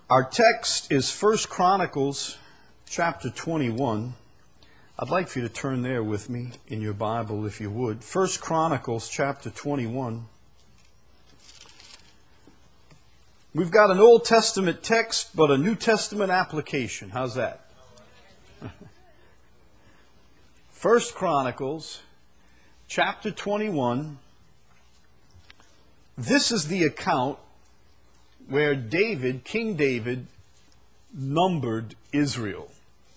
Our text is 1 Chronicles chapter 21. I'd like for you to turn there with me in your Bible if you would. 1 Chronicles chapter 21. We've got an Old Testament text, but a New Testament application. How's that? 1 Chronicles chapter 21. This is the account where King David, numbered Israel.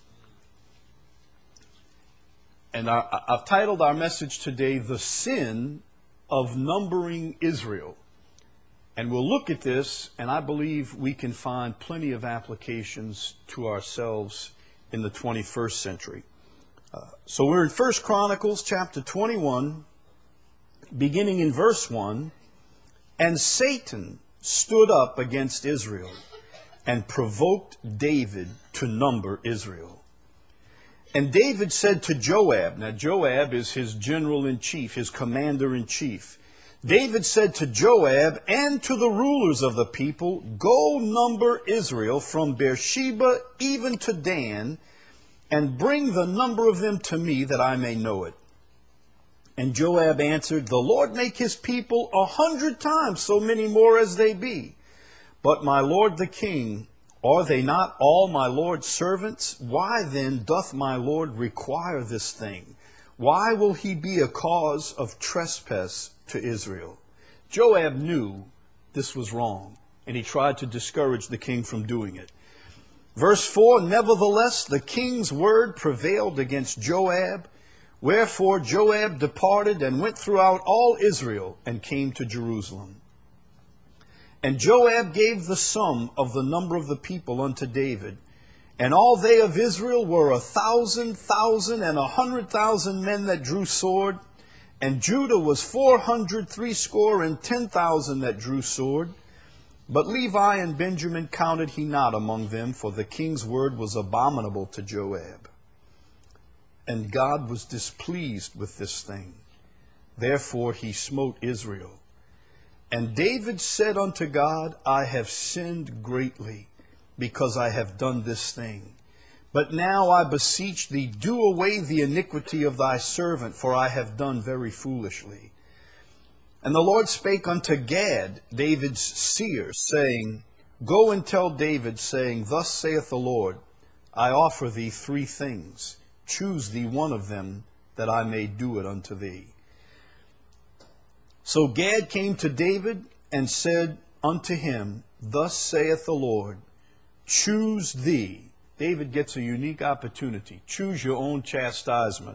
And I've titled our message today, The Sin of Numbering Israel. And we'll look at this, and I believe we can find plenty of applications to ourselves in the 21st century. So we're in 1 Chronicles chapter 21, beginning in verse 1. And Satan stood up against Israel and provoked David to number Israel. And David said to Joab, now Joab is his general-in-chief, his commander-in-chief. David said to Joab and to the rulers of the people, go number Israel from Beersheba even to Dan, and bring the number of them to me that I may know it. And Joab answered, the Lord make his people 100 times so many more as they be. But my lord the king, are they not all my lord's servants? Why then doth my lord require this thing? Why will he be a cause of trespass to Israel? Joab knew this was wrong, and he tried to discourage the king from doing it. Verse 4, nevertheless, the king's word prevailed against Joab. Wherefore Joab departed and went throughout all Israel and came to Jerusalem. And Joab gave the sum of the number of the people unto David. And all they of Israel were 1,000 and 100,000 men that drew sword. And Judah was 460,000 that drew sword. But Levi and Benjamin counted he not among them, for the king's word was abominable to Joab. And God was displeased with this thing. Therefore he smote Israel. And David said unto God, I have sinned greatly, because I have done this thing. But now I beseech thee, do away the iniquity of thy servant, for I have done very foolishly. And the Lord spake unto Gad, David's seer, saying, go and tell David, saying, thus saith the Lord, I offer thee 3 things. Choose thee one of them, that I may do it unto thee. So Gad came to David and said unto him, thus saith the Lord, choose thee. David gets a unique opportunity. Choose your own chastisement.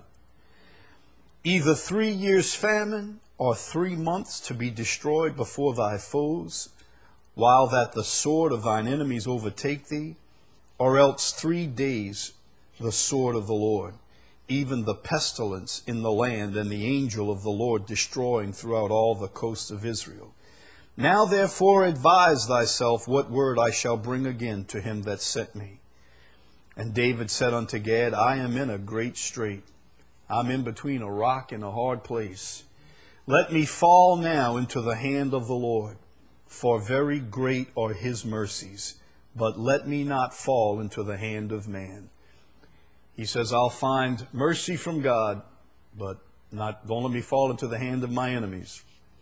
Either 3 years famine, or 3 months to be destroyed before thy foes, while that the sword of thine enemies overtake thee, or else 3 days the sword of the Lord, even the pestilence in the land, and the angel of the Lord destroying throughout all the coasts of Israel. Now therefore advise thyself what word I shall bring again to him that sent me. And David said unto Gad, I am in a great strait. I'm in between a rock and a hard place. Let me fall now into the hand of the Lord, for very great are his mercies, but let me not fall into the hand of man. He says, I'll find mercy from God, but don't let me fall into the hand of my enemies.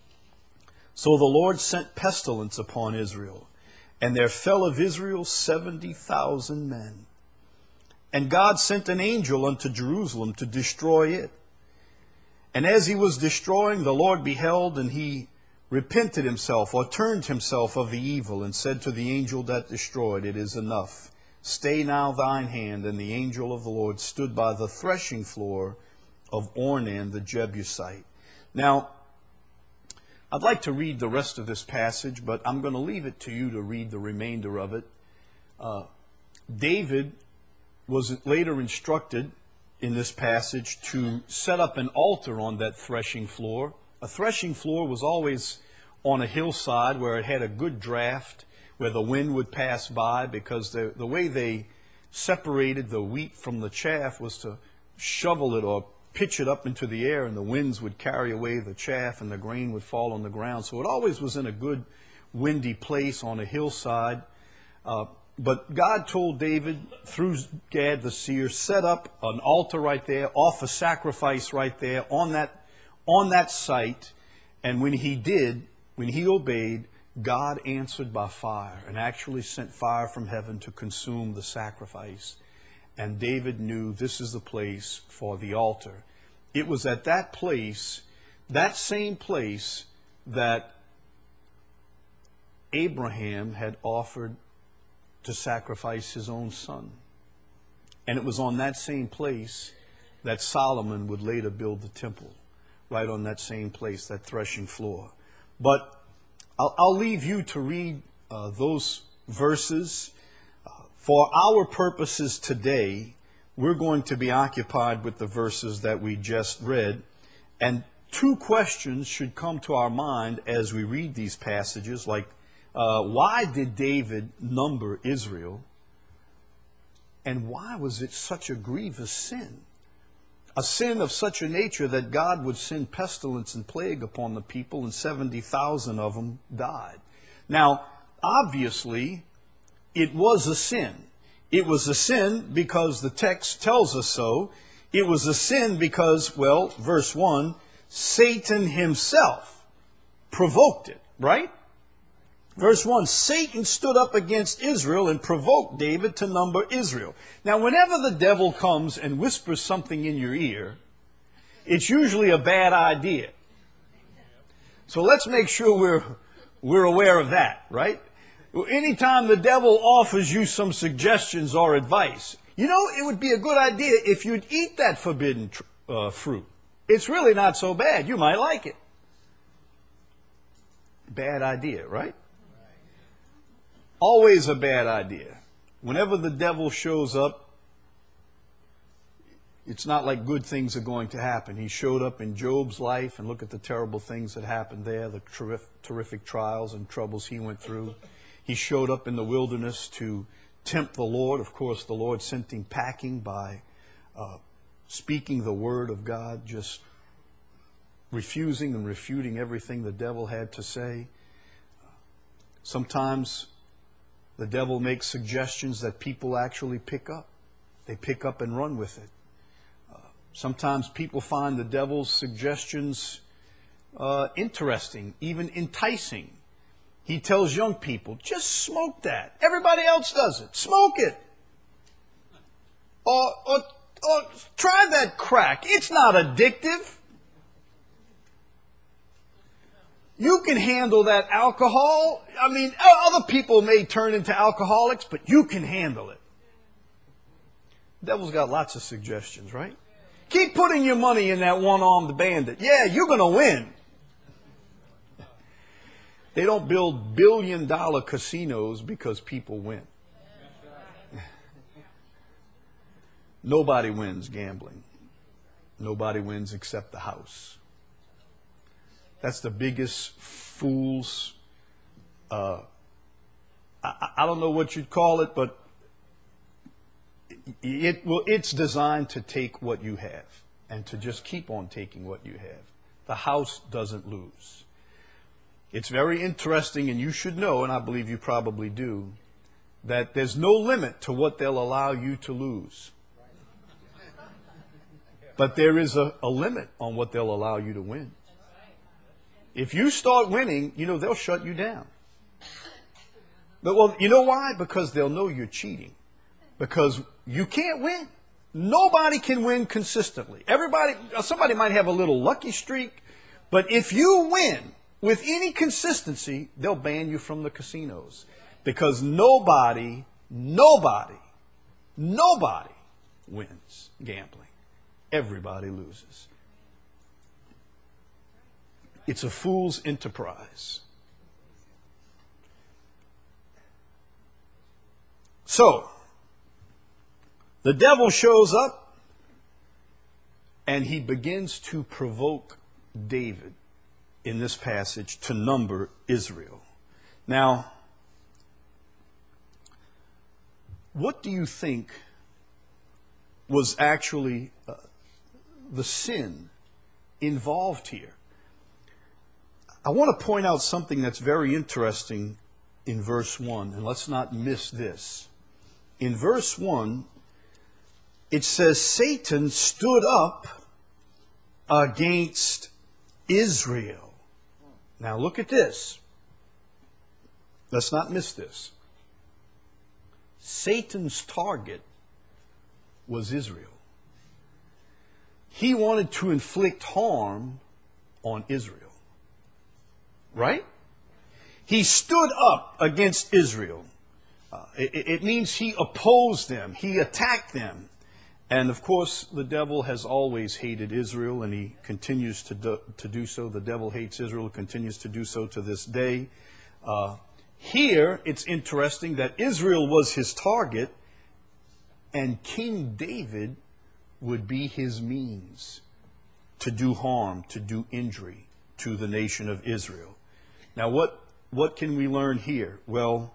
So the Lord sent pestilence upon Israel, and there fell of Israel 70,000 men. And God sent an angel unto Jerusalem to destroy it. And as he was destroying, the Lord beheld, and he repented himself, or turned himself of the evil, and said to the angel that destroyed, it is enough. Stay now thine hand. And the angel of the Lord stood by the threshing floor of Ornan the Jebusite. Now, I'd like to read the rest of this passage, but I'm going to leave it to you to read the remainder of it. David was later instructed in this passage to set up an altar on that threshing floor. A threshing floor was always on a hillside where it had a good draft, where the wind would pass by, because the way they separated the wheat from the chaff was to shovel it or pitch it up into the air, and the winds would carry away the chaff and the grain would fall on the ground. So it always was in a good windy place on a hillside. But God told David through Gad the seer, set up an altar right there, offer sacrifice right there on that site. And when he did, when he obeyed, God answered by fire and actually sent fire from heaven to consume the sacrifice. And David knew this is the place for the altar. It was at that place, that same place, that Abraham had offered to sacrifice his own son. And it was on that same place that Solomon would later build the temple, right on that same place, that threshing floor. But I'll leave you to read those verses. For our purposes today, we're going to be occupied with the verses that we just read. And two questions should come to our mind as we read these passages, like, why did David number Israel? And why was it such a grievous sin? A sin of such a nature that God would send pestilence and plague upon the people, and 70,000 of them died. Now, obviously, it was a sin. It was a sin because the text tells us so. It was a sin because, well, verse 1, Satan himself provoked it, right? Verse 1, Satan stood up against Israel and provoked David to number Israel. Now, whenever the devil comes and whispers something in your ear, it's usually a bad idea. So let's make sure we're aware of that, right? Anytime the devil offers you some suggestions or advice, you know, it would be a good idea if you'd eat that forbidden fruit. It's really not so bad. You might like it. Bad idea, right? Always a bad idea. Whenever the devil shows up, it's not like good things are going to happen. He showed up in Job's life, and look at the terrible things that happened there, the terrific trials and troubles he went through. He showed up in the wilderness to tempt the Lord. Of course, the Lord sent him packing by speaking the word of God, just refusing and refuting everything the devil had to say. Sometimes the devil makes suggestions that people actually pick up. They pick up and run with it. Sometimes people find the devil's suggestions interesting, even enticing. He tells young people, just smoke that. Everybody else does it. Smoke it. Or try that crack. It's not addictive. You can handle that alcohol. I mean, other people may turn into alcoholics, but you can handle it. The devil's got lots of suggestions, right? Keep putting your money in that one-armed bandit. Yeah, you're going to win. They don't build billion-dollar casinos because people win. Nobody wins gambling. Nobody wins except the house. That's the biggest fool's, I don't know what you'd call it, but it's designed to take what you have and to just keep on taking what you have. The house doesn't lose. It's very interesting, and you should know, and I believe you probably do, that there's no limit to what they'll allow you to lose. But there is a limit on what they'll allow you to win. If you start winning, you know, they'll shut you down. But, well, you know why? Because they'll know you're cheating. Because you can't win. Nobody can win consistently. Somebody might have a little lucky streak, but if you win with any consistency, they'll ban you from the casinos. Because nobody wins gambling. Everybody loses. It's a fool's enterprise. So, the devil shows up and he begins to provoke David in this passage to number Israel. Now, what do you think was actually the sin involved here? I want to point out something that's very interesting in verse 1, and let's not miss this. In verse 1, it says, Satan stood up against Israel. Now look at this. Let's not miss this. Satan's target was Israel. He wanted to inflict harm on Israel. Right? He stood up against Israel. It means he opposed them. He attacked them. And of course, the devil has always hated Israel, and he continues to do so. The devil hates Israel, continues to do so to this day. Here, it's interesting that Israel was his target, and King David would be his means to do harm, to do injury to the nation of Israel. Now, what can we learn here? Well,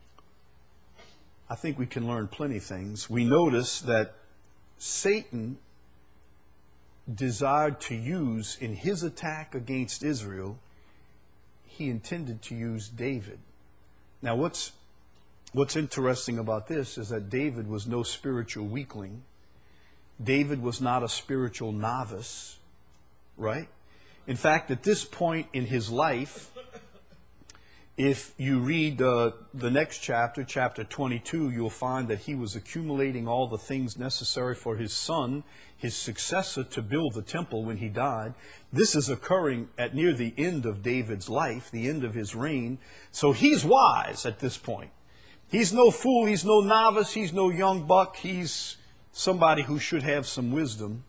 I think we can learn plenty of things. We notice that Satan desired to use, in his attack against Israel, he intended to use David. Now, what's interesting about this is that David was no spiritual weakling. David was not a spiritual novice, right? In fact, at this point in his life, if you read the next chapter, chapter 22, you'll find that he was accumulating all the things necessary for his son, his successor, to build the temple when he died. This is occurring at near the end of David's life, the end of his reign. So he's wise at this point. He's no fool, he's no novice, he's no young buck. He's somebody who should have some wisdom.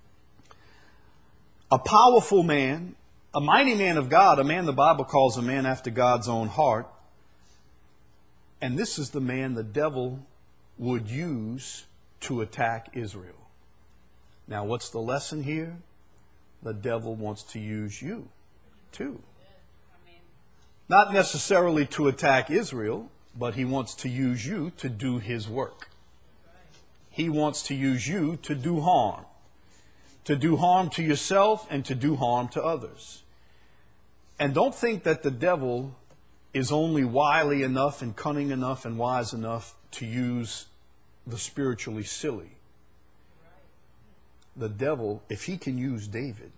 A powerful man, a mighty man of God, a man the Bible calls a man after God's own heart. And this is the man the devil would use to attack Israel. Now, what's the lesson here? The devil wants to use you, too. Not necessarily to attack Israel, but he wants to use you to do his work. He wants to use you to do harm. To do harm to yourself and to do harm to others. And don't think that the devil is only wily enough and cunning enough and wise enough to use the spiritually silly. The devil, if he can use David,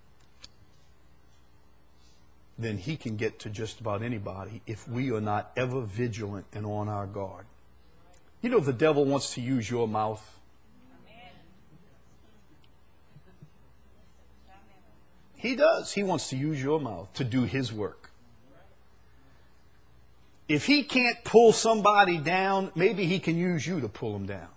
then he can get to just about anybody if we are not ever vigilant and on our guard. You know, the devil wants to use your mouth. He does. He wants to use your mouth to do his work. If he can't pull somebody down, maybe he can use you to pull them down.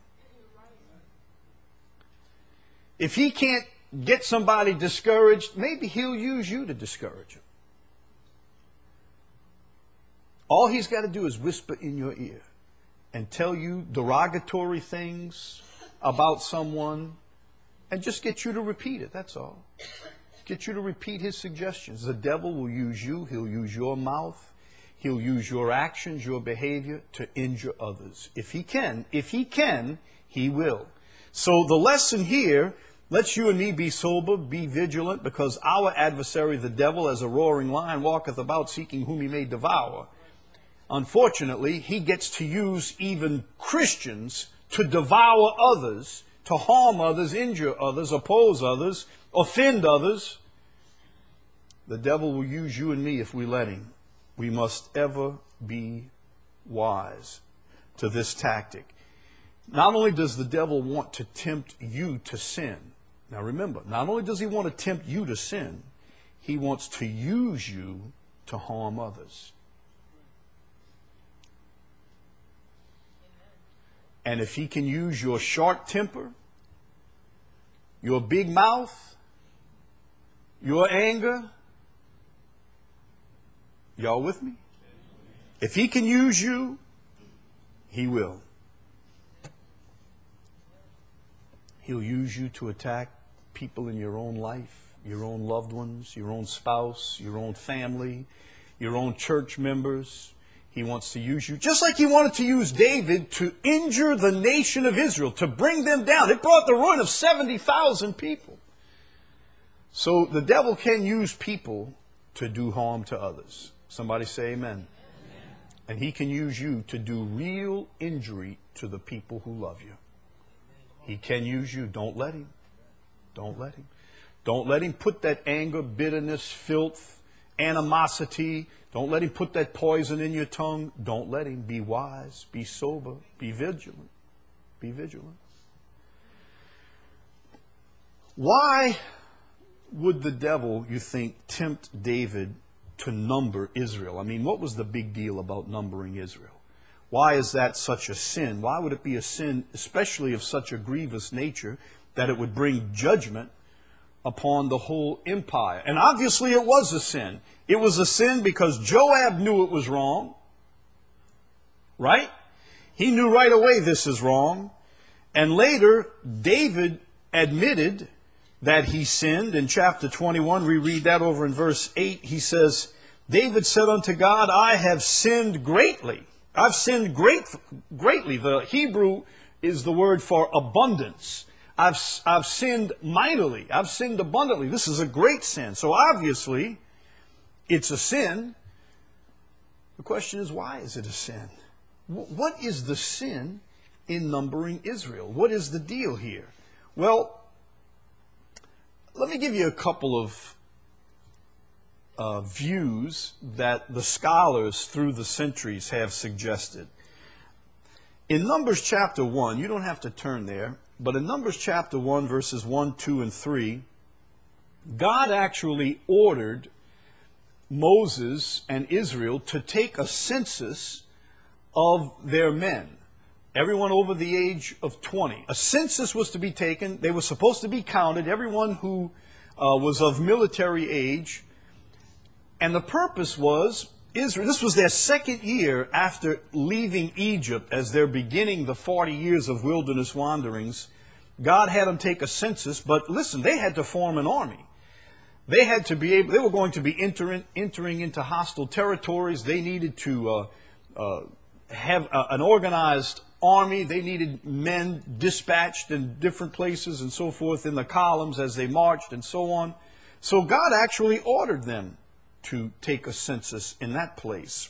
If he can't get somebody discouraged, maybe he'll use you to discourage them. All he's got to do is whisper in your ear and tell you derogatory things about someone and just get you to repeat it, that's all. Get you to repeat his suggestions. The devil will use you. He'll use your mouth. He'll use your actions, your behavior to injure others. If he can, he will. So the lesson here lets you and me be sober, be vigilant, because our adversary, the devil, as a roaring lion, walketh about seeking whom he may devour. Unfortunately, he gets to use even Christians to devour others, to harm others, injure others, oppose others, offend others. The devil will use you and me if we let him. We must ever be wise to this tactic. Not only does the devil want to tempt you to sin. Now remember, not only does he want to tempt you to sin, he wants to use you to harm others. And if he can use your short temper, your big mouth, your anger, y'all with me? If he can use you, he will. He'll use you to attack people in your own life, your own loved ones, your own spouse, your own family, your own church members. He wants to use you, just like he wanted to use David to injure the nation of Israel, to bring them down. It brought the ruin of 70,000 people. So the devil can use people to do harm to others. Somebody say amen. And he can use you to do real injury to the people who love you. He can use you. Don't let him. Don't let him. Don't let him put that anger, bitterness, filth, animosity. Don't let him put that poison in your tongue. Don't let him. Be wise. Be sober. Be vigilant. Be vigilant. Why would the devil, you think, tempt David to number Israel? I mean, what was the big deal about numbering Israel? Why is that such a sin? Why would it be a sin, especially of such a grievous nature, that it would bring judgment upon the whole empire? And obviously it was a sin. It was a sin because Joab knew it was wrong. Right? He knew right away this is wrong. And later, David admitted that he sinned. In chapter 21, we read that over in verse 8. He says, David said unto God, I have sinned greatly. I've sinned greatly. The Hebrew is the word for abundance. I've sinned mightily. I've sinned abundantly. This is a great sin. So obviously, it's a sin. The question is, why is it a sin? What is the sin in numbering Israel? What is the deal here? Well, let me give you a couple of views that the scholars through the centuries have suggested. In Numbers chapter 1, you don't have to turn there, but in Numbers chapter 1, verses 1, 2, and 3, God actually ordered Moses and Israel to take a census of their men, everyone over the age of 20. A census was to be taken. They were supposed to be counted, everyone who was of military age. And the purpose was, Israel, this was their second year after leaving Egypt as they're beginning the 40 years of wilderness wanderings. God had them take a census, but listen, they had to form an army. They had to be able, they were going to be entering into hostile territories. They needed to have an organized army. They needed men dispatched in different places and so forth in the columns as they marched and so on. So God actually ordered them to take a census in that place.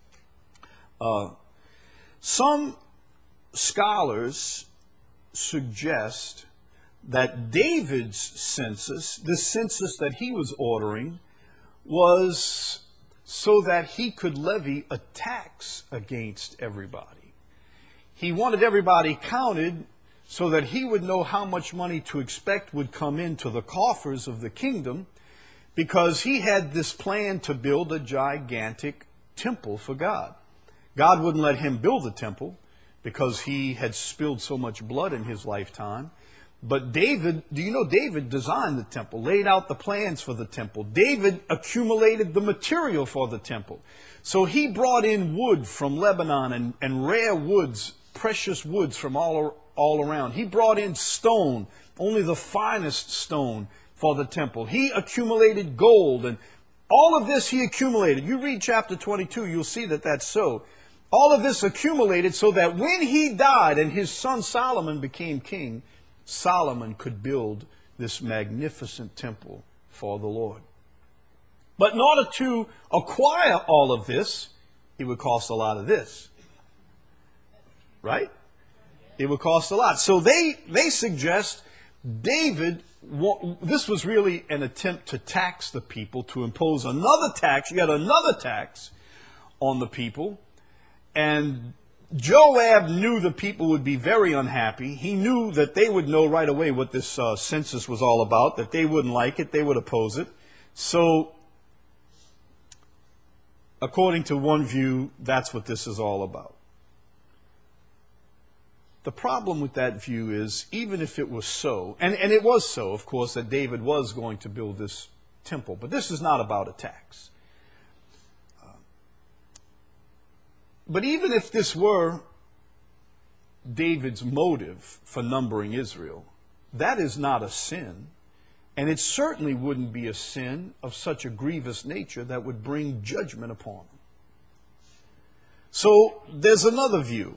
Some scholars suggest that David's census, this census that he was ordering, was so that he could levy a tax against everybody. He wanted everybody counted so that he would know how much money to expect would come into the coffers of the kingdom, because he had this plan to build a gigantic temple for God. God wouldn't let him build the temple because he had spilled so much blood in his lifetime. But David, do you know David designed the temple, laid out the plans for the temple. David accumulated the material for the temple. So he brought in wood from Lebanon and rare woods, precious woods from all around. He brought in stone, only the finest stone for the temple. He accumulated gold, and all of this he accumulated. You read chapter 22, you'll see that that's so. All of this accumulated so that when he died and his son Solomon became king, Solomon could build this magnificent temple for the Lord. But in order to acquire all of this, it would cost a lot of this. Right? It would cost a lot. So they suggest David, this was really an attempt to tax the people, to impose another tax, yet another tax on the people. And Joab knew the people would be very unhappy. He knew that they would know right away what this census was all about, that they wouldn't like it, they would oppose it. So, according to one view, that's what this is all about. The problem with that view is, even if it was so, and it was so, of course, that David was going to build this temple, but this is not about a tax. But even if this were David's motive for numbering Israel, that is not a sin, and it certainly wouldn't be a sin of such a grievous nature that would bring judgment upon them. So there's another view.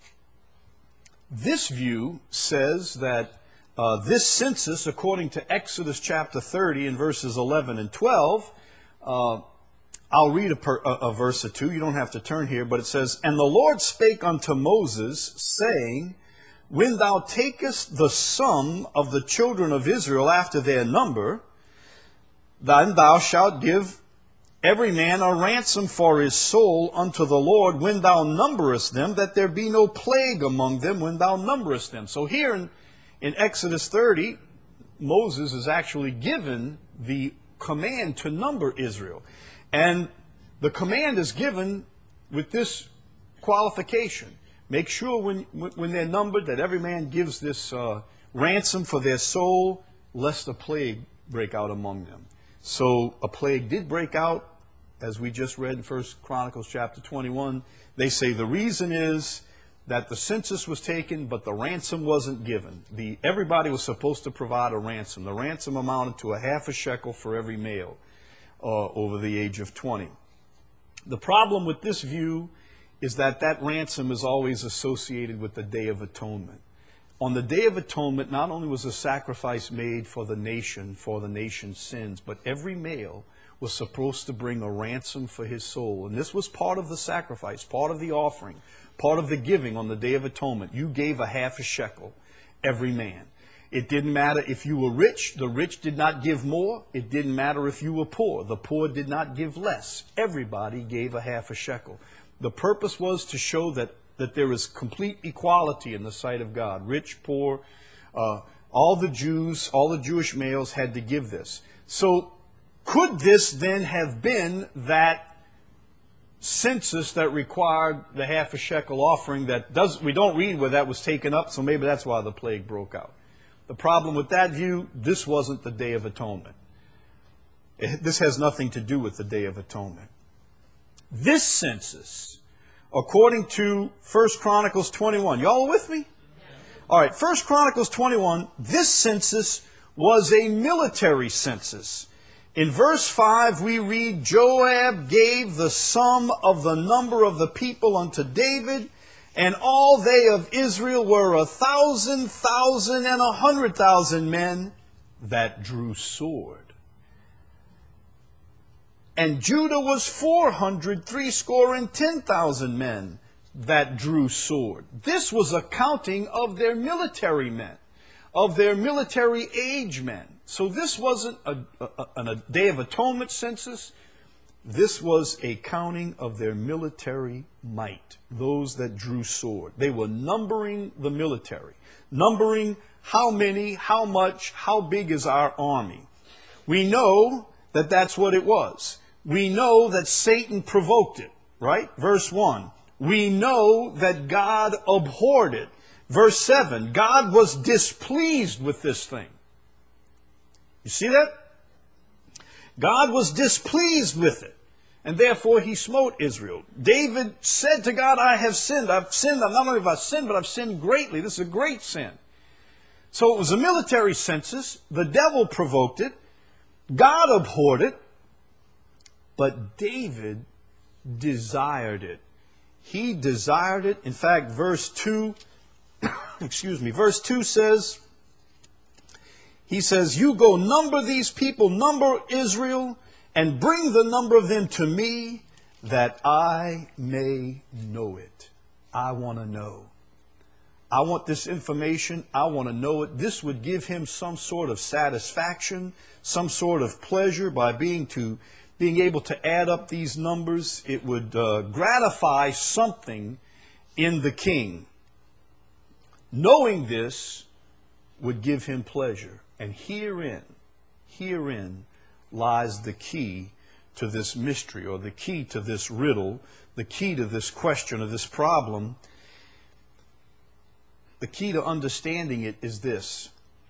This view says that this census, according to Exodus chapter 30 and verses 11 and 12, I'll read a verse or two. You don't have to turn here, but it says, "And the Lord spake unto Moses, saying, When thou takest the sum of the children of Israel after their number, then thou shalt give every man a ransom for his soul unto the Lord when thou numberest them, that there be no plague among them when thou numberest them." So here in Exodus 30, Moses is actually given the command to number Israel. And the command is given with this qualification. Make sure when they're numbered that every man gives this ransom for their soul, lest a plague break out among them. So a plague did break out, as we just read in 1 Chronicles chapter 21. They say the reason is that the census was taken, but the ransom wasn't given. Everybody was supposed to provide a ransom. The ransom amounted to a half a shekel for every male over the age of 20. The problem with this view is that ransom is always associated with the Day of Atonement. On the Day of Atonement, not only was a sacrifice made for the nation's sins, but every male was supposed to bring a ransom for his soul. And this was part of the sacrifice, part of the offering, part of the giving on the Day of Atonement. You gave a half a shekel, every man. It didn't matter if you were rich. The rich did not give more. It didn't matter if you were poor. The poor did not give less. Everybody gave a half a shekel. The purpose was to show that there is complete equality in the sight of God. Rich, poor, all the Jews, all the Jewish males had to give this. So could this then have been that census that required the half a shekel offering we don't read where that was taken up, so maybe that's why the plague broke out. The problem with that view, this wasn't the Day of Atonement. This has nothing to do with the Day of Atonement. This census, according to 1 Chronicles 21, y'all with me? All right, 1 Chronicles 21, this census was a military census. In verse 5, we read, "Joab gave the sum of the number of the people unto David, and all they of Israel were 1,000, and 100,000 men that drew sword. And Judah was 400, 70,000 men that drew sword." This was a counting of their military men, of their military age men. So this wasn't a Day of Atonement census. This was a counting of their military might, those that drew sword. They were numbering the military, numbering how many, how much, how big is our army. We know that that's what it was. We know that Satan provoked it, right? Verse 1. We know that God abhorred it. Verse 7. God was displeased with this thing. You see that? God was displeased with it, and therefore he smote Israel. David said to God, "I have sinned. I've sinned. Not only have I sinned, but I've sinned greatly. This is a great sin." So it was a military census. The devil provoked it. God abhorred it. But David desired it. He desired it. In fact, verse 2, verse 2 says, he says, "You go number these people, number Israel, and bring the number of them to me, that I may know it." I want to know. I want this information. I want to know it. This would give him some sort of satisfaction, some sort of pleasure by being able to add up these numbers. It would gratify something in the king. Knowing this would give him pleasure. And herein lies the key to this mystery, or the key to this riddle, the key to this question, or this problem. The key to understanding it is this.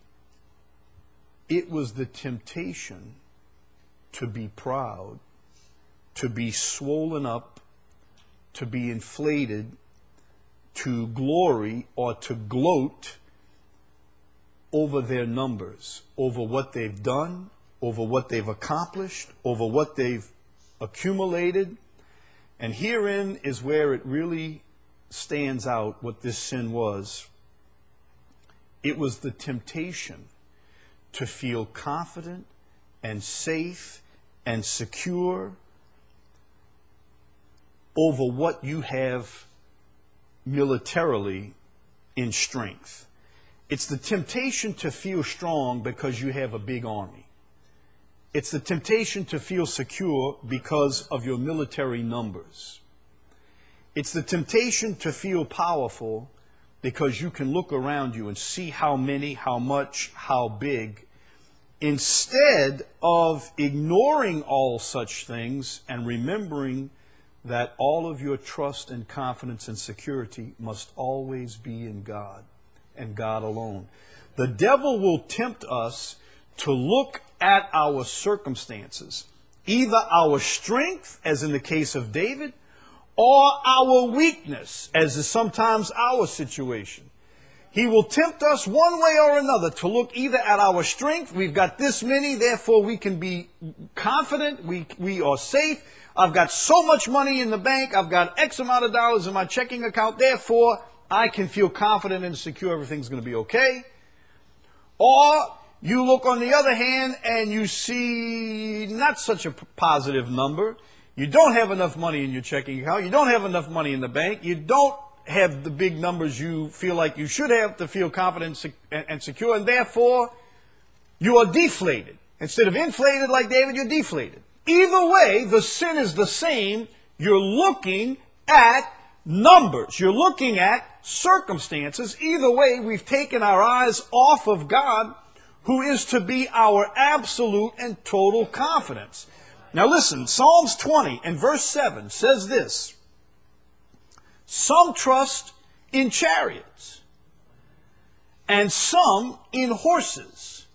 It was the temptation to be proud, to be swollen up, to be inflated, to glory or to gloat over their numbers, over what they've done, over what they've accomplished, over what they've accumulated. And herein is where it really stands out what this sin was. It was the temptation to feel confident and safe and secure over what you have militarily in strength. It's the temptation to feel strong because you have a big army. It's the temptation to feel secure because of your military numbers. It's the temptation to feel powerful because you can look around you and see how many, how much, how big, instead of ignoring all such things and remembering that all of your trust and confidence and security must always be in God and God alone. The devil will tempt us to look at our circumstances, either our strength, as in the case of David, or our weakness, as is sometimes our situation. He will tempt us one way or another to look either at our strength, we've got this many, therefore we can be confident, we are safe, I've got so much money in the bank, I've got X amount of dollars in my checking account, therefore I can feel confident and secure everything's going to be okay. Or you look on the other hand and you see not such a positive number. You don't have enough money in your checking account. You don't have enough money in the bank. You don't have the big numbers you feel like you should have to feel confident and secure. And therefore, you are deflated. Instead of inflated like David, you're deflated. Either way, the sin is the same. You're looking at numbers. You're looking at circumstances. Either way, we've taken our eyes off of God, who is to be our absolute and total confidence. Now listen, Psalms 20 and verse 7 says this: some trust in chariots and some in horses.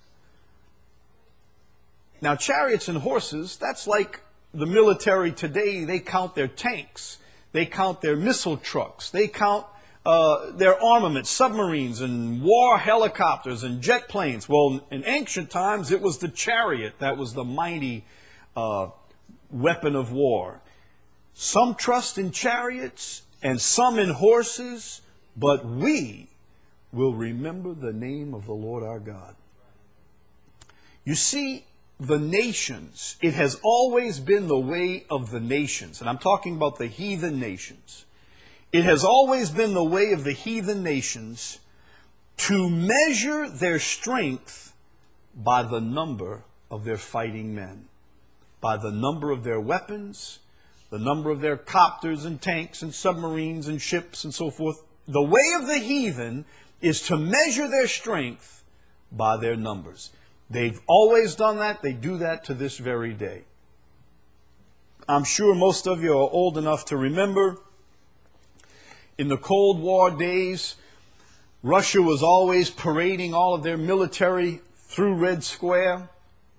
Now chariots and horses, that's like the military today. They count their tanks. They count their missile trucks. They count their armaments, submarines and war helicopters and jet planes. Well, in ancient times, it was the chariot that was the mighty weapon of war. Some trust in chariots and some in horses, but we will remember the name of the Lord our God. You see, the nations, it has always been the way of the nations, and I'm talking about the heathen nations. It has always been the way of the heathen nations to measure their strength by the number of their fighting men, by the number of their weapons, the number of their copters and tanks and submarines and ships and so forth. The way of the heathen is to measure their strength by their numbers. They've always done that. They do that to this very day. I'm sure most of you are old enough to remember in the Cold War days, Russia was always parading all of their military through Red Square.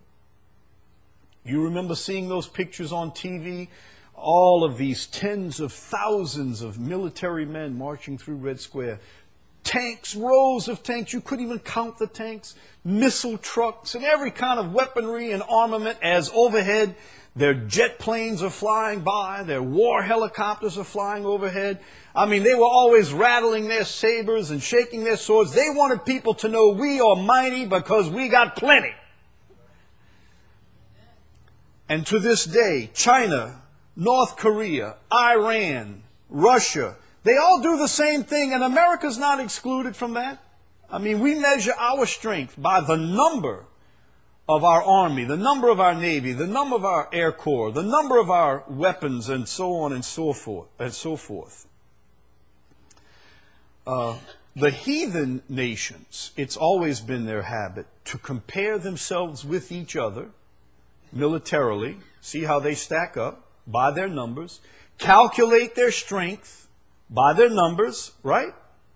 You remember seeing those pictures on TV? All of these tens of thousands of military men marching through Red Square. Tanks, rows of tanks, you couldn't even count the tanks. Missile trucks and every kind of weaponry and armament as overhead. Their jet planes are flying by. Their war helicopters are flying overhead. I mean, they were always rattling their sabers and shaking their swords. They wanted people to know we are mighty because we got plenty. And to this day, China, North Korea, Iran, Russia, they all do the same thing, and America's not excluded from that. I mean, we measure our strength by the number of our army, the number of our navy, the number of our air corps, the number of our weapons, and so on and so forth. The heathen nations, it's always been their habit to compare themselves with each other militarily, see how they stack up by their numbers, calculate their strength by their numbers, right?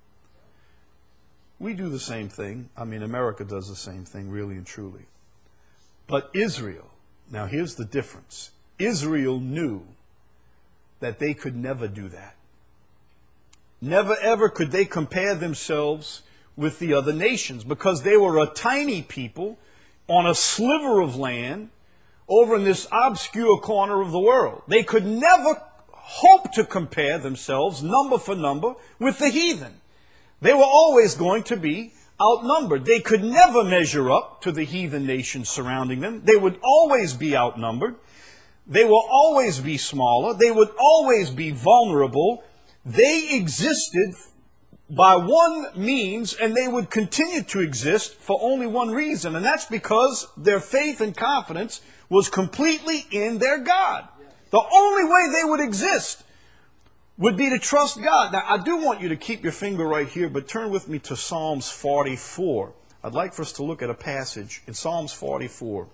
We do the same thing. I mean, America does the same thing, really and truly. But Israel, now here's the difference. Israel knew that they could never do that. Never ever could they compare themselves with the other nations because they were a tiny people on a sliver of land over in this obscure corner of the world. They could never hope to compare themselves number for number with the heathen. They were always going to be outnumbered. They could never measure up to the heathen nations surrounding them. They would always be outnumbered. They will always be smaller. They would always be vulnerable. They existed by one means, and they would continue to exist for only one reason, and that's because their faith and confidence was completely in their God. The only way they would exist would be to trust God. Now, I do want you to keep your finger right here, but turn with me to Psalms 44. I'd like for us to look at a passage in Psalms 44.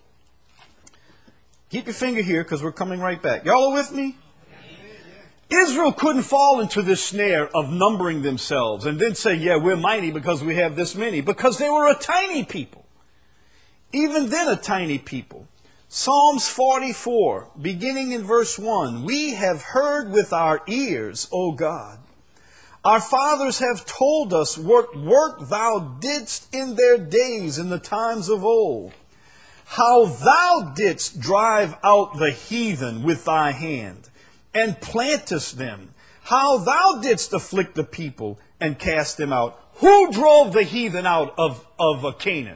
Keep your finger here because we're coming right back. Y'all are with me? Israel couldn't fall into this snare of numbering themselves and then say, yeah, we're mighty because we have this many, because they were a tiny people. Even then a tiny people. Psalms 44, beginning in verse 1, we have heard with our ears, O God. Our fathers have told us what work thou didst in their days in the times of old. How thou didst drive out the heathen with thy hand, and plantest them. How thou didst afflict the people and cast them out. Who drove the heathen out of Canaan?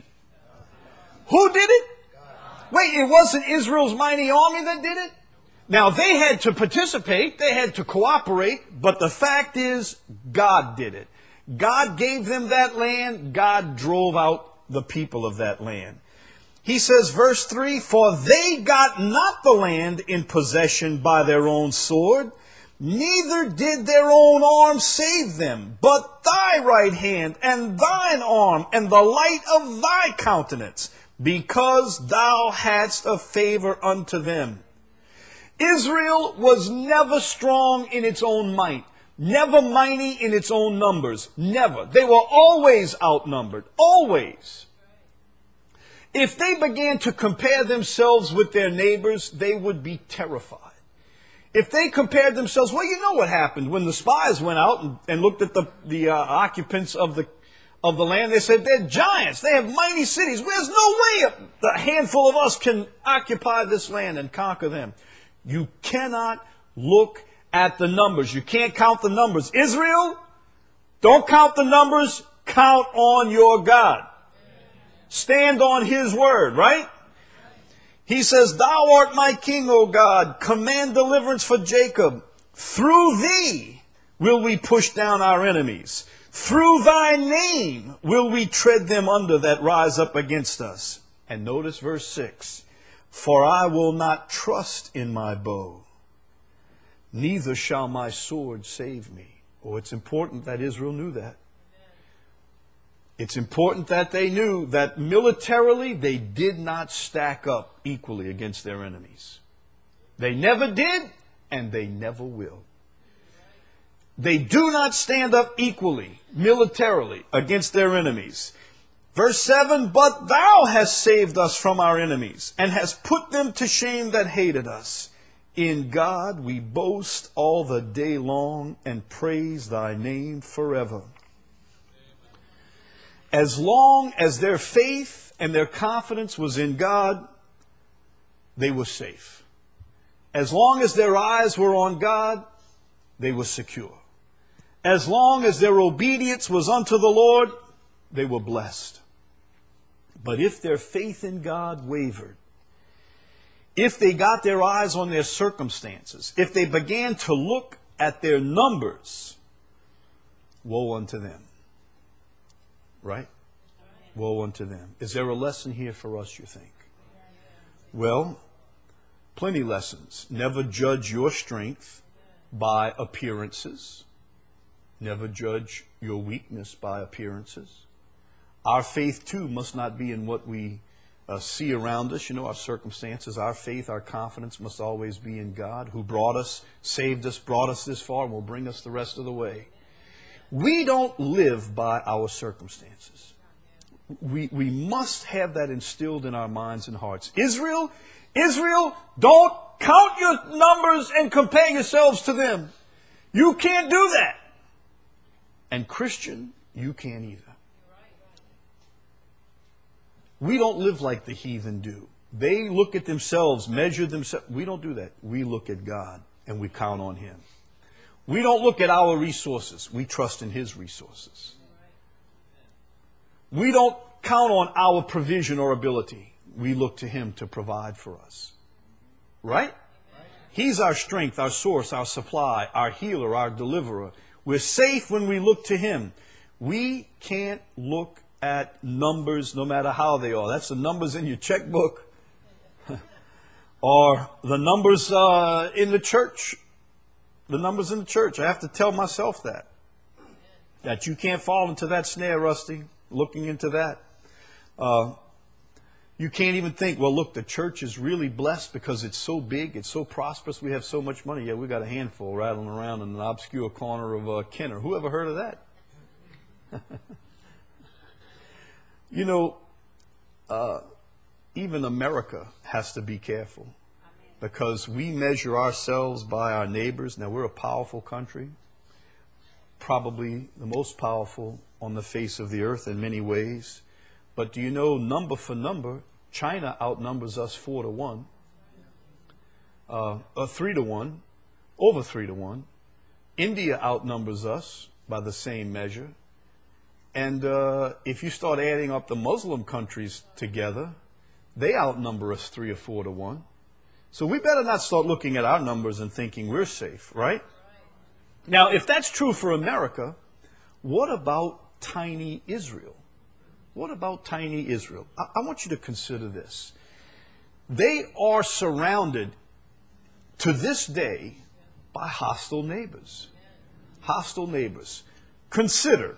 Who did it? Wait, it wasn't Israel's mighty army that did it? Now, they had to participate, they had to cooperate, but the fact is, God did it. God gave them that land, God drove out the people of that land. He says, verse 3, for they got not the land in possession by their own sword, neither did their own arm save them, but thy right hand and thine arm and the light of thy countenance, because thou hadst a favor unto them. Israel was never strong in its own might, never mighty in its own numbers, never. They were always outnumbered, always. If they began to compare themselves with their neighbors, they would be terrified. If they compared themselves, well, you know what happened when the spies went out and looked at the occupants of the land. They said they're giants. They have mighty cities. There's no way a handful of us can occupy this land and conquer them. You cannot look at the numbers. You can't count the numbers. Israel, don't count the numbers. Count on your God. Stand on his word, right? He says, thou art my king, O God. Command deliverance for Jacob. Through thee will we push down our enemies. Through thy name will we tread them under that rise up against us. And notice verse 6. For I will not trust in my bow, neither shall my sword save me. Oh, it's important that Israel knew that. It's important that they knew that militarily they did not stack up equally against their enemies. They never did, and they never will. They do not stand up equally, militarily, against their enemies. Verse 7, but thou hast saved us from our enemies, and hast put them to shame that hated us. In God we boast all the day long, and praise thy name forever. As long as their faith and their confidence was in God, they were safe. As long as their eyes were on God, they were secure. As long as their obedience was unto the Lord, they were blessed. But if their faith in God wavered, if they got their eyes on their circumstances, if they began to look at their numbers, woe unto them. Right? Woe unto them. Is there a lesson here for us, you think? Well, plenty lessons. Never judge your strength by appearances. Never judge your weakness by appearances. Our faith, too, must not be in what we see around us, our circumstances. Our faith, our confidence must always be in God, who brought us, saved us, brought us this far, and will bring us the rest of the way. We don't live by our circumstances. We must have that instilled in our minds and hearts. Israel, don't count your numbers and compare yourselves to them. You can't do that. And Christian, you can't either. We don't live like the heathen do. They look at themselves, measure themselves. We don't do that. We look at God and we count on him. We don't look at our resources. We trust in his resources. We don't count on our provision or ability. We look to him to provide for us. Right? He's our strength, our source, our supply, our healer, our deliverer. We're safe when we look to Him. We can't look at numbers no matter how they are. That's the numbers in your checkbook or the numbers in the church. The numbers in the church. I have to tell myself that you can't fall into that snare, Rusty, looking into that. You can't even think, well, look, the church is really blessed because it's so big, it's so prosperous, we have so much money. Yeah, we got a handful rattling around in an obscure corner of Kenner. Who ever heard of that? You know, even America has to be careful because we measure ourselves by our neighbors. Now, we're a powerful country, probably the most powerful on the face of the earth in many ways. But do you know, number for number, China outnumbers us 4-1, 3-1, over 3-1. India outnumbers us by the same measure. And if you start adding up the Muslim countries together, they outnumber us 3 or 4-1. So we better not start looking at our numbers and thinking we're safe, right? Now, if that's true for America, what about tiny Israel? What about tiny Israel? I want you to consider this. They are surrounded to this day by hostile neighbors. Hostile neighbors. Consider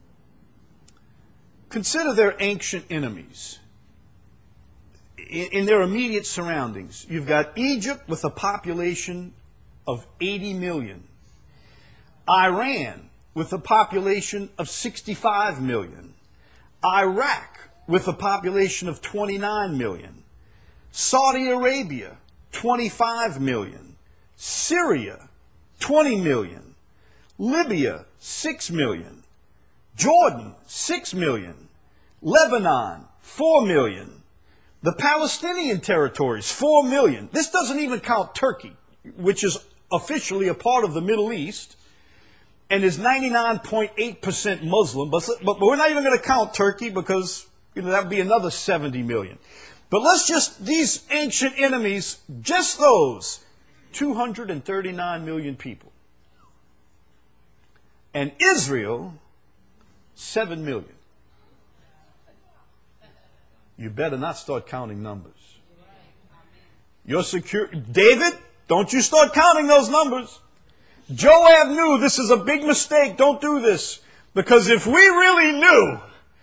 their ancient enemies in their immediate surroundings. You've got Egypt with a population of 80 million. Iran with a population of 65 million. Iraq with a population of 29 million. Saudi Arabia, 25 million. Syria, 20 million. Libya, 6 million. Jordan, 6 million. Lebanon, 4 million. The Palestinian territories, 4 million. This doesn't even count Turkey, which is officially a part of the Middle East and is 99.8% Muslim. But we're not even going to count Turkey because that would be another 70 million. But let's just, these ancient enemies, just those, 239 million people. And Israel, 7 million. You better not start counting numbers. You're secure. David, don't you start counting those numbers. Joab knew this is a big mistake. Don't do this. Because if we really knew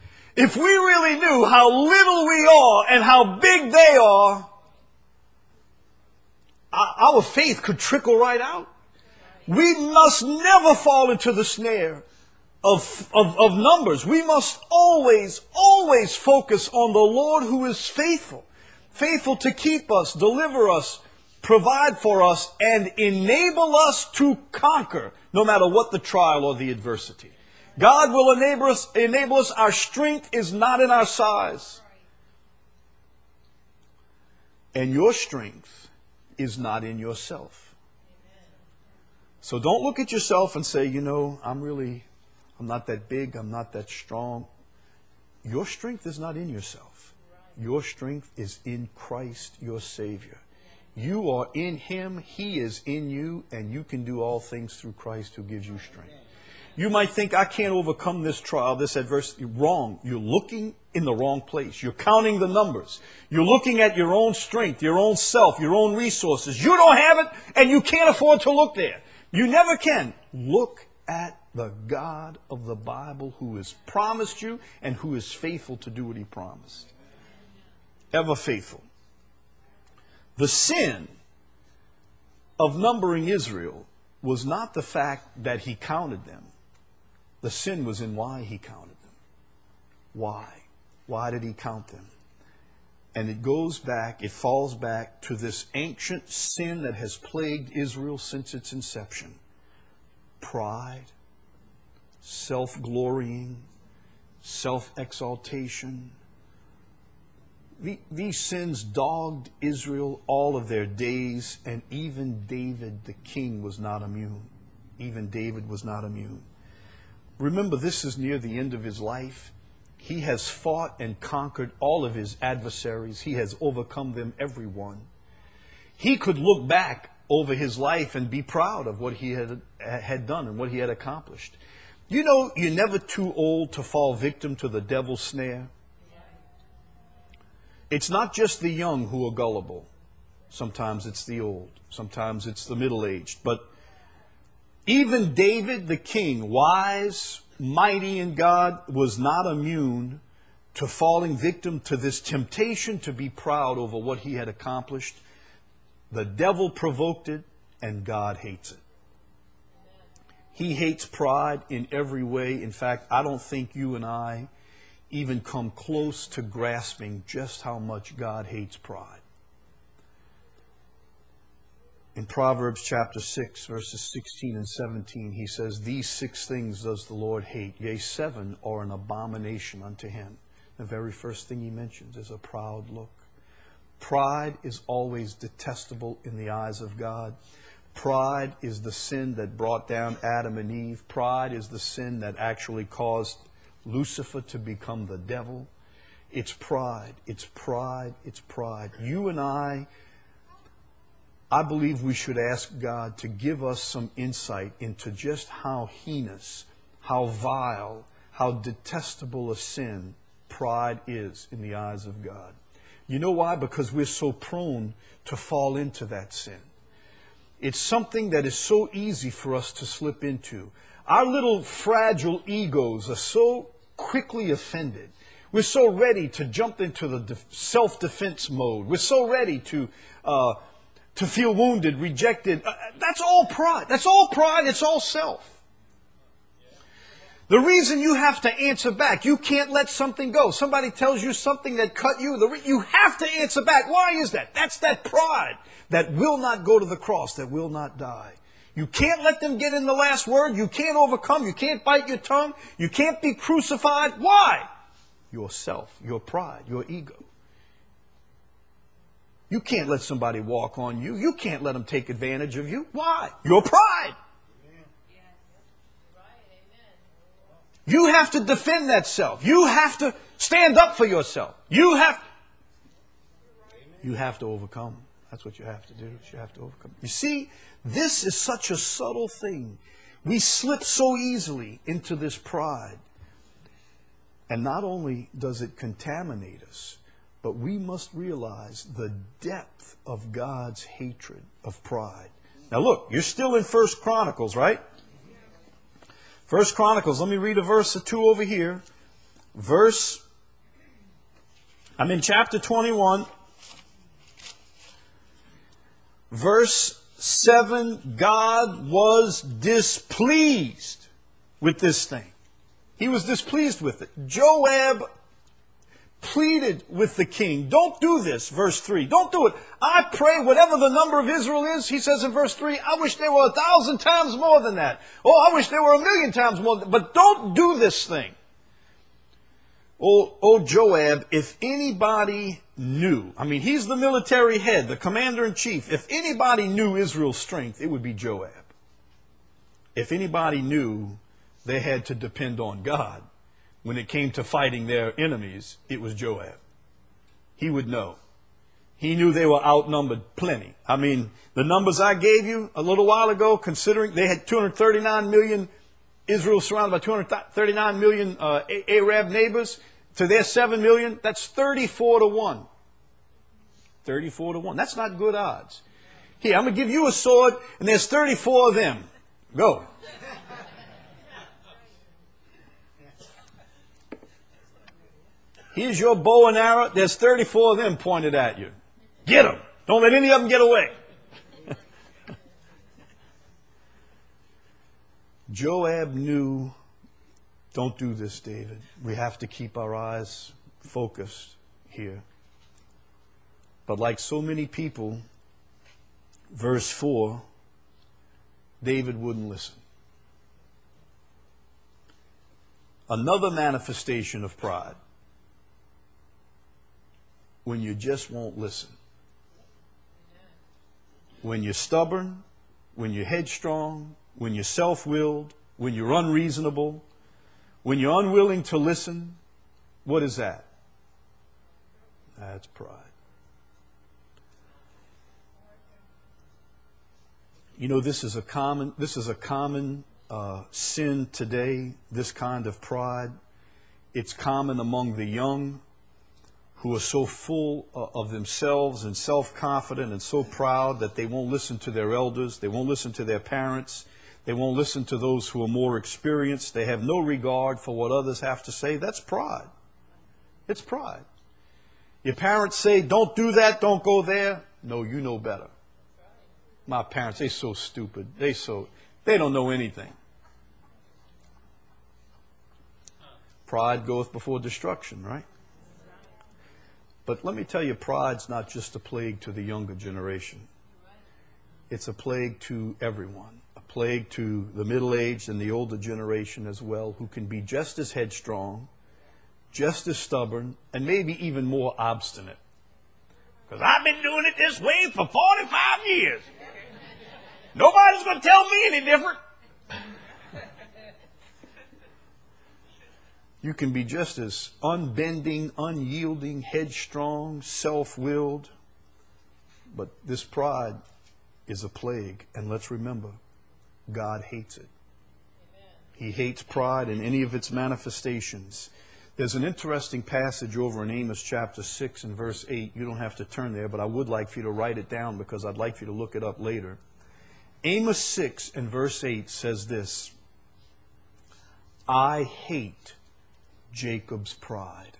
how little we are and how big they are, our faith could trickle right out. We must never fall into the snare of numbers. We must always focus on the Lord who is faithful. Faithful to keep us, deliver us, provide for us, and enable us to conquer no matter what the trial or the adversity. God will enable us. Our strength is not in our size. And your strength is not in yourself. So don't look at yourself and say, I'm not that big, I'm not that strong. Your strength is not in yourself. Your strength is in Christ, your Savior. You are in Him, He is in you, and you can do all things through Christ who gives you strength. You might think, I can't overcome this trial, this adversity. Wrong. You're looking in the wrong place. You're counting the numbers. You're looking at your own strength, your own self, your own resources. You don't have it, and you can't afford to look there. You never can. Look at the God of the Bible who has promised you and who is faithful to do what He promised. Ever faithful. The sin of numbering Israel was not the fact that He counted them. The sin was in why He counted them. Why? Why did He count them? And it falls back to this ancient sin that has plagued Israel since its inception. Pride, self-glorying, self-exaltation. These sins dogged Israel all of their days, and even David, the king, was not immune. Even David was not immune. Remember, this is near the end of his life. He has fought and conquered all of his adversaries. He has overcome them, every one. He could look back over his life and be proud of what he had done and what he had accomplished. You know, you're never too old to fall victim to the devil's snare. It's not just the young who are gullible. Sometimes it's the old. Sometimes it's the middle-aged. But even David, the king, wise, mighty in God, was not immune to falling victim to this temptation to be proud over what he had accomplished. The devil provoked it, and God hates it. He hates pride in every way. In fact, I don't think you and I even come close to grasping just how much God hates pride. In Proverbs chapter 6, verses 16 and 17, he says, "These 6 things does the Lord hate, yea, 7 are an abomination unto him." The very first thing he mentions is a proud look. Pride is always detestable in the eyes of God. Pride is the sin that brought down Adam and Eve. Pride is the sin that actually caused Lucifer to become the devil. It's pride. It's pride. It's pride. You and I believe we should ask God to give us some insight into just how heinous, how vile, how detestable a sin pride is in the eyes of God. You know why? Because we're so prone to fall into that sin. It's something that is so easy for us to slip into. Our little fragile egos are so quickly offended. We're so ready to jump into the self-defense mode. We're so ready to feel wounded, rejected. That's all pride. That's all pride. It's all self. The reason you have to answer back, you can't let something go. Somebody tells you something that cut you, you have to answer back. Why is that? That's that pride that will not go to the cross, that will not die. You can't let them get in the last word. You can't overcome. You can't bite your tongue. You can't be crucified. Why? Yourself, your pride, your ego. You can't let somebody walk on you. You can't let them take advantage of you. Why? Your pride. You have to defend that self. You have to stand up for yourself. You have to overcome. That's what you have to do. You have to overcome. You see, this is such a subtle thing. We slip so easily into this pride. And not only does it contaminate us, but we must realize the depth of God's hatred of pride. Now look, you're still in 1 Chronicles, right? 1 Chronicles, let me read a verse or two over here. I'm in chapter 21. Verse 7, God was displeased with this thing. He was displeased with it. Joab pleaded with the king. Don't do this, verse 3. Don't do it. I pray whatever the number of Israel is, he says in verse 3, I wish there were 1,000 times more than that. Oh, I wish there were 1,000,000 times more than that. But don't do this thing. Oh, Joab, if anybody knew, I mean, he's the military head, the commander-in-chief. If anybody knew Israel's strength, it would be Joab. If anybody knew they had to depend on God when it came to fighting their enemies, it was Joab. He would know. He knew they were outnumbered plenty. I mean, the numbers I gave you a little while ago, considering they had 239 million, Israel surrounded by 239 million Arab neighbors, to their 7 million, that's 34 to 1. 34 to 1. That's not good odds. Here, I'm going to give you a sword, and there's 34 of them. Go. Here's your bow and arrow. There's 34 of them pointed at you. Get them. Don't let any of them get away. Joab knew, don't do this, David. We have to keep our eyes focused here. But like so many people, verse 4, David wouldn't listen. Another manifestation of pride. When you just won't listen. When you're stubborn, when you're headstrong, when you're self-willed, when you're unreasonable, when you're unwilling to listen, what is that? That's pride. You know, this is a common sin today, this kind of pride. It's common among the young who are so full of themselves and self-confident and so proud that they won't listen to their elders, they won't listen to their parents, they won't listen to those who are more experienced. They have no regard for what others have to say. That's pride. It's pride. Your parents say, don't do that, don't go there. No, you know better. My parents, they're so stupid. They don't know anything. Pride goeth before destruction, right? But let me tell you, pride's not just a plague to the younger generation. It's a plague to everyone. A plague to the middle-aged and the older generation as well, who can be just as headstrong, just as stubborn, and maybe even more obstinate. Because I've been doing it this way for 45 years. Nobody's going to tell me any different. You can be just as unbending, unyielding, headstrong, self-willed. But this pride is a plague. And let's remember, God hates it. He hates pride in any of its manifestations. There's an interesting passage over in Amos chapter 6 and verse 8. You don't have to turn there, but I would like for you to write it down because I'd like for you to look it up later. Amos 6 and verse 8 says this: I hate Jacob's pride.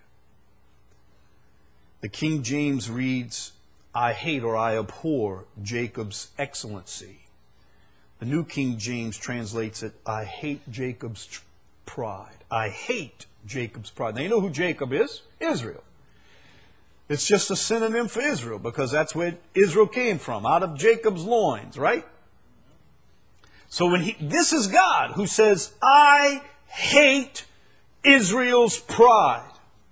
The King James reads, I hate or I abhor Jacob's excellency. The New King James translates it, I hate Jacob's pride. I hate Jacob's pride. Now you know who Jacob is? Israel. It's just a synonym for Israel because that's where Israel came from, out of Jacob's loins, right? So this is God who says, I hate Israel's pride.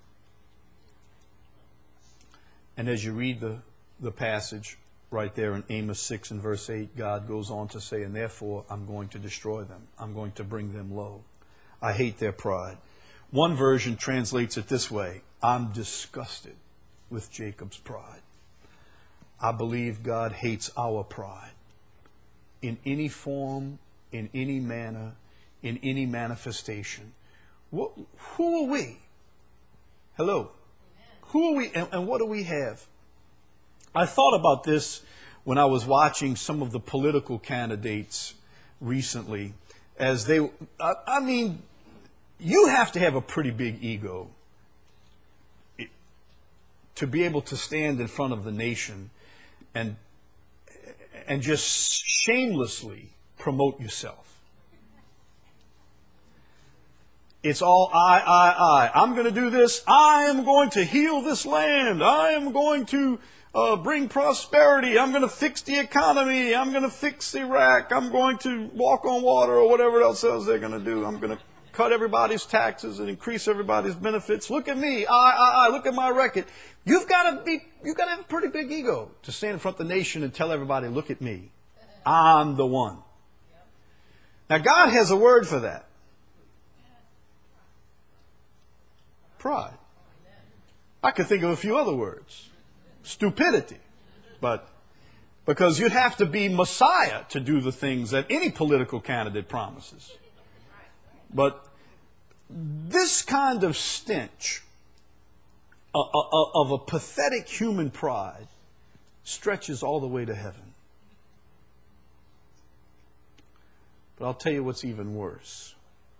And as you read the passage right there in Amos 6 and verse 8, God goes on to say, and therefore I'm going to destroy them. I'm going to bring them low. I hate their pride. One version translates it this way: I'm disgusted with Jacob's pride. I believe God hates our pride in any form, in any manner, in any manifestation. Who are we? Hello. Who are we and what do we have? I thought about this when I was watching some of the political candidates recently. I mean, you have to have a pretty big ego to be able to stand in front of the nation and just shamelessly promote yourself. It's all I. I'm going to do this. I am going to heal this land. I am going to bring prosperity. I'm going to fix the economy. I'm going to fix Iraq. I'm going to walk on water or whatever else they're going to do. I'm going to cut everybody's taxes and increase everybody's benefits. Look at me. I. Look at my record. You've got to have a pretty big ego to stand in front of the nation and tell everybody, look at me. I'm the one. Now, God has a word for that. Pride. I could think of a few other words. Stupidity. But because you'd have to be Messiah to do the things that any political candidate promises. But this kind of stench of a pathetic human pride stretches all the way to heaven. But I'll tell you what's even worse.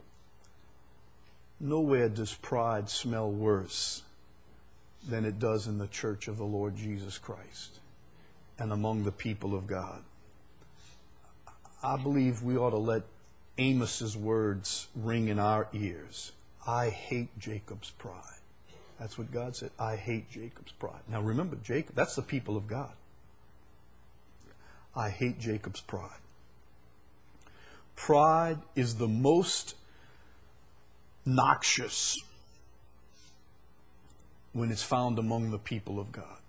Nowhere does pride smell worse than it does in the church of the Lord Jesus Christ and among the people of God. I believe we ought to let Amos's words ring in our ears. I hate Jacob's pride. That's what God said. I hate Jacob's pride. Now remember, Jacob, that's the people of God. I hate Jacob's pride. Pride is the most noxious when it's found among the people of God.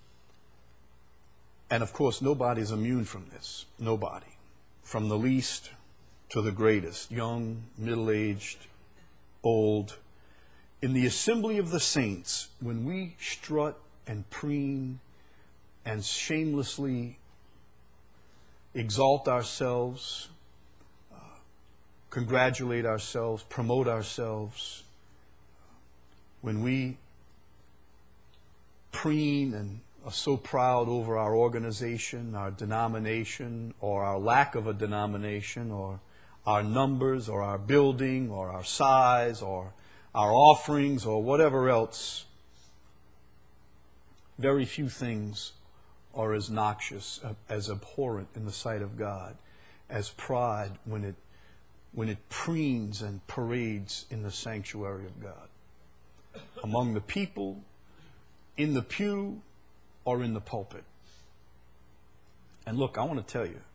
And of course, nobody's immune from this. Nobody. From the least to the greatest, young, middle-aged, old. In the assembly of the saints, when we strut and preen and shamelessly exalt ourselves, congratulate ourselves, promote ourselves, when we preen and are so proud over our organization, our denomination, or our lack of a denomination, or our numbers, or our building, or our size, or our offerings, or whatever else, very few things are as noxious, as abhorrent in the sight of God as pride when it preens and parades in the sanctuary of God. Among the people, in the pew, or in the pulpit. And look, I want to tell you,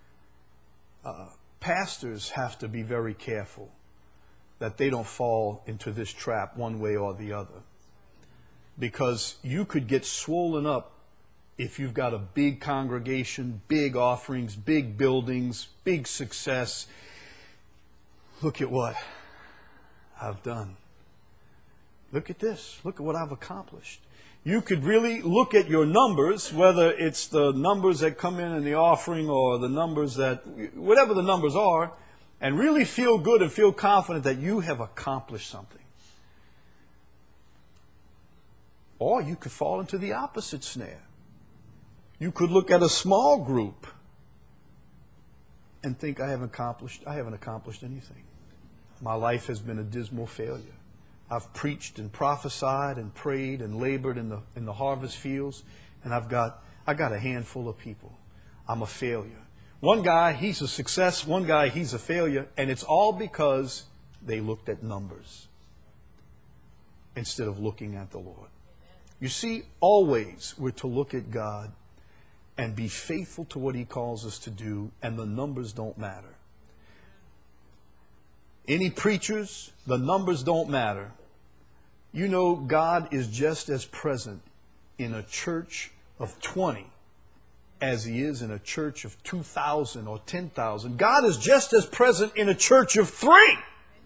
pastors have to be very careful that they don't fall into this trap one way or the other. Because you could get swollen up if you've got a big congregation, big offerings, big buildings, big success. Look at what I've done. Look at this. Look at what I've accomplished. You could really look at your numbers, whether it's the numbers that come in the offering or the numbers that, whatever the numbers are, and really feel good and feel confident that you have accomplished something. Or you could fall into the opposite snare. You could look at a small group and think, I haven't accomplished anything. My life has been a dismal failure. I've preached and prophesied and prayed and labored in the harvest fields, and I got a handful of people. I'm a failure. One guy, he's a success. One guy, he's a failure. And it's all because they looked at numbers instead of looking at the Lord. You see, always we're to look at God and be faithful to what He calls us to do, and the numbers don't matter. Any preachers, the numbers don't matter. You know, God is just as present in a church of 20 as He is in a church of 2,000 or 10,000. God is just as present in a church of 3. Amen.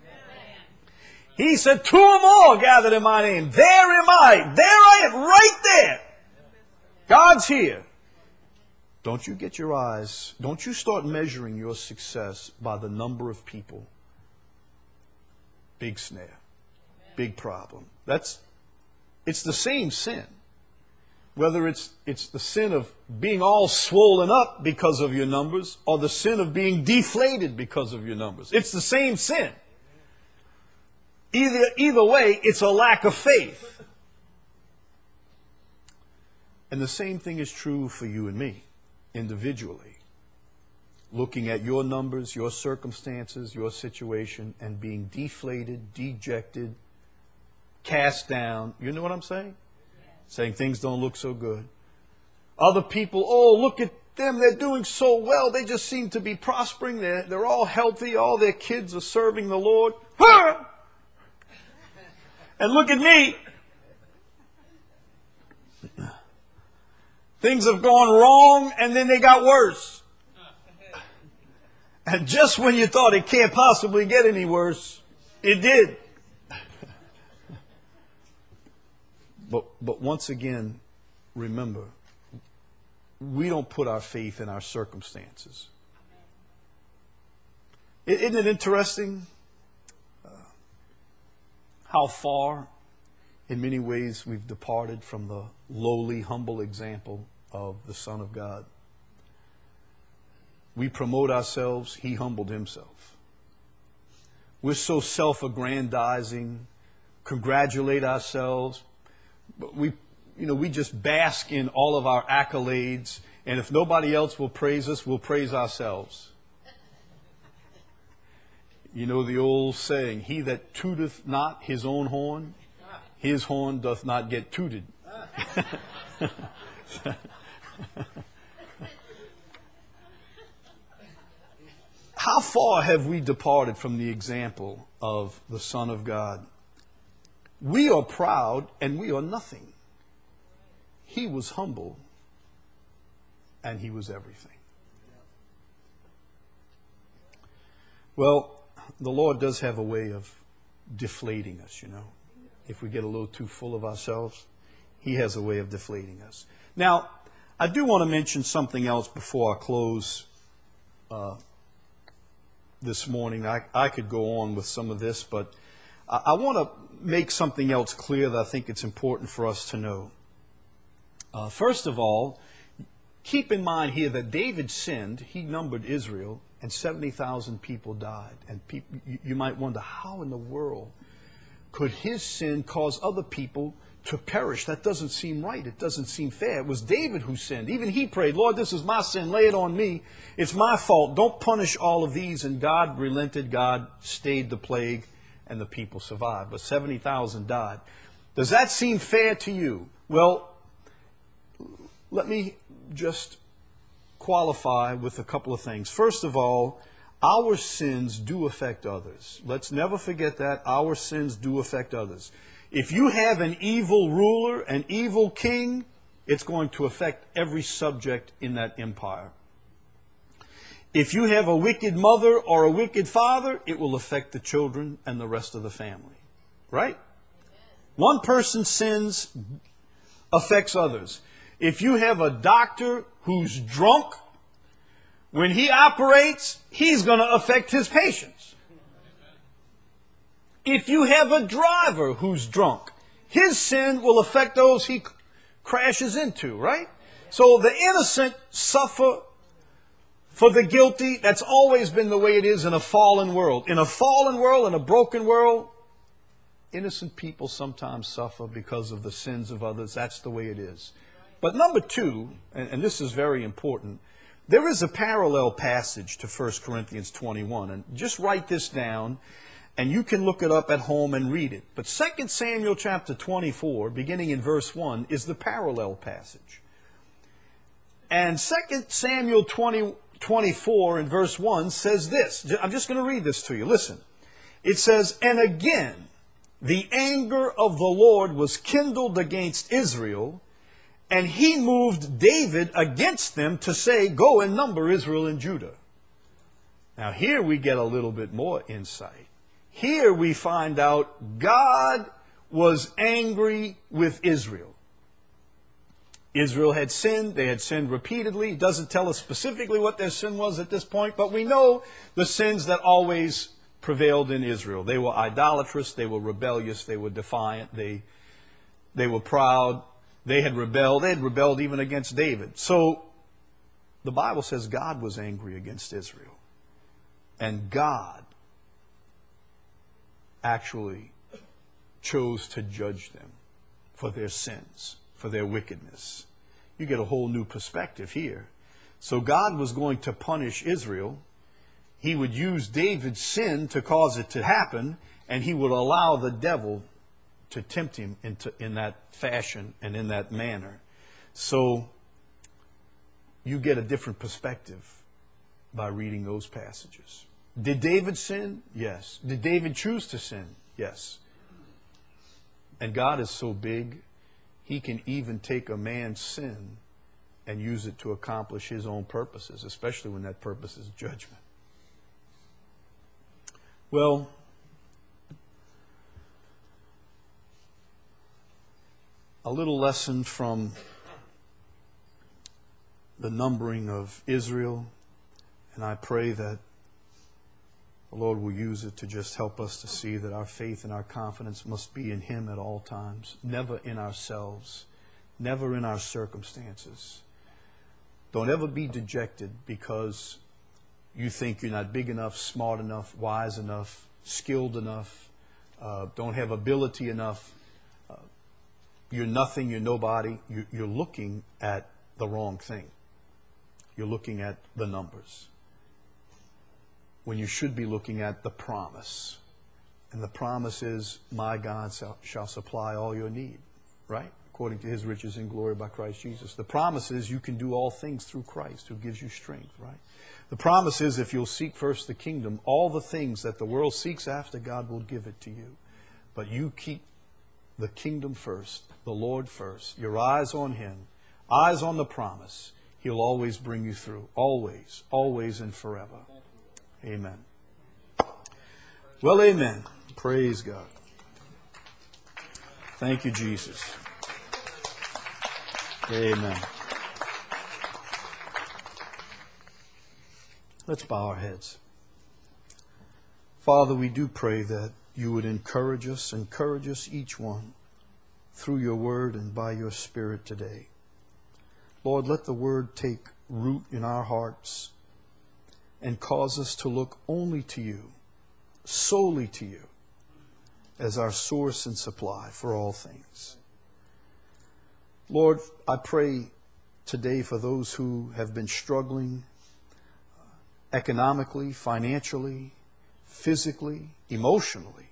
He said, 2 or more gathered in my name. There am I. There I am, right there. God's here. Don't you get your eyes, don't you start measuring your success by the number of people. Big snare. Big problem. It's the same sin. Whether it's the sin of being all swollen up because of your numbers or the sin of being deflated because of your numbers. It's the same sin. Either way, it's a lack of faith. And the same thing is true for you and me, individually. Looking at your numbers, your circumstances, your situation, and being deflated, dejected, cast down. You know what I'm saying? Saying things don't look so good. Other people, oh, look at them. They're doing so well. They just seem to be prospering. They're all healthy. All their kids are serving the Lord. And look at me. Things have gone wrong, and then they got worse. And just when you thought it can't possibly get any worse, it did. But once again, remember, we don't put our faith in our circumstances. Isn't it interesting how far, in many ways, we've departed from the lowly, humble example of the Son of God? We promote ourselves. He humbled Himself. We're so self-aggrandizing, congratulate ourselves. But we just bask in all of our accolades. And if nobody else will praise us, we'll praise ourselves. You know the old saying, he that tooteth not his own horn, his horn doth not get tooted. How far have we departed from the example of the Son of God? We are proud and we are nothing. He was humble and He was everything. Well, the Lord does have a way of deflating us, you know. If we get a little too full of ourselves, He has a way of deflating us. Now, I do want to mention something else before I close this morning. I could go on with some of this, but I want to make something else clear that I think it's important for us to know. First of all, keep in mind here that David sinned. He numbered Israel, and 70,000 people died. And you might wonder, how in the world could his sin cause other people to perish? That doesn't seem right. It doesn't seem fair. It was David who sinned. Even he prayed, Lord, this is my sin. Lay it on me. It's my fault. Don't punish all of these. And God relented. God stayed the plague, and the people survived. But 70,000 died. Does that seem fair to you? Well, let me just qualify with a couple of things. First of all, our sins do affect others. Let's never forget that. Our sins do affect others. If you have an evil ruler, an evil king, it's going to affect every subject in that empire. If you have a wicked mother or a wicked father, it will affect the children and the rest of the family. Right? One person's sins affects others. If you have a doctor who's drunk, when he operates, he's going to affect his patients. If you have a driver who's drunk, his sin will affect those he crashes into, right? So the innocent suffer for the guilty. That's always been the way it is in a fallen world. In a fallen world, in a broken world, innocent people sometimes suffer because of the sins of others. That's the way it is. But number two, and this is very important, there is a parallel passage to 1 Corinthians 21. And just write this down, and you can look it up at home and read it. But 2 Samuel chapter 24, beginning in verse 1, is the parallel passage. And 2 Samuel 24 in verse 1 says this. I'm just going to read this to you. Listen. It says, "And again, the anger of the Lord was kindled against Israel, and he moved David against them to say, 'Go and number Israel and Judah.'" Now here we get a little bit more insight. Here we find out God was angry with Israel. Israel had sinned. They had sinned repeatedly. It doesn't tell us specifically what their sin was at this point, but we know the sins that always prevailed in Israel. They were idolatrous. They were rebellious. They were defiant. They were proud. They had rebelled. They had rebelled even against David. So the Bible says God was angry against Israel. And God actually chose to judge them for their sins, for their wickedness. You get a whole new perspective here. So God was going to punish Israel. He would use David's sin to cause it to happen, and he would allow the devil to tempt him in that fashion and in that manner. So you get a different perspective by reading those passages. Did David sin? Yes. Did David choose to sin? Yes. And God is so big, he can even take a man's sin and use it to accomplish his own purposes, especially when that purpose is judgment. Well, a little lesson from the numbering of Israel, and I pray that the Lord will use it to just help us to see that our faith and our confidence must be in Him at all times, never in ourselves, never in our circumstances. Don't ever be dejected because you think you're not big enough, smart enough, wise enough, skilled enough, don't have ability enough. You're nothing, you're nobody. You're looking at the wrong thing. You're looking at the numbers, when you should be looking at the promise. And the promise is, my God shall supply all your need, right? According to His riches in glory by Christ Jesus. The promise is you can do all things through Christ who gives you strength, right? The promise is if you'll seek first the kingdom, all the things that the world seeks after, God will give it to you. But you keep the kingdom first, the Lord first, your eyes on Him, eyes on the promise. He'll always bring you through. Always, always and forever. Amen. Well, amen. Praise God. Thank you, Jesus. Amen. Let's bow our heads. Father, we do pray that you would encourage us each one through your word and by your Spirit today. Lord, let the word take root in our hearts and cause us to look only to you, solely to you, as our source and supply for all things. Lord, I pray today for those who have been struggling economically, financially, physically, emotionally.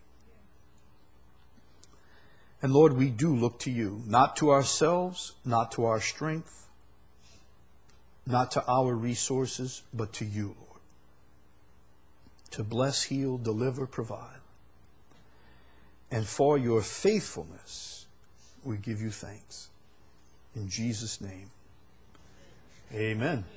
And Lord, we do look to you, not to ourselves, not to our strength, not to our resources, but to you, Lord, to bless, heal, deliver, provide. And for your faithfulness, we give you thanks. In Jesus' name, amen.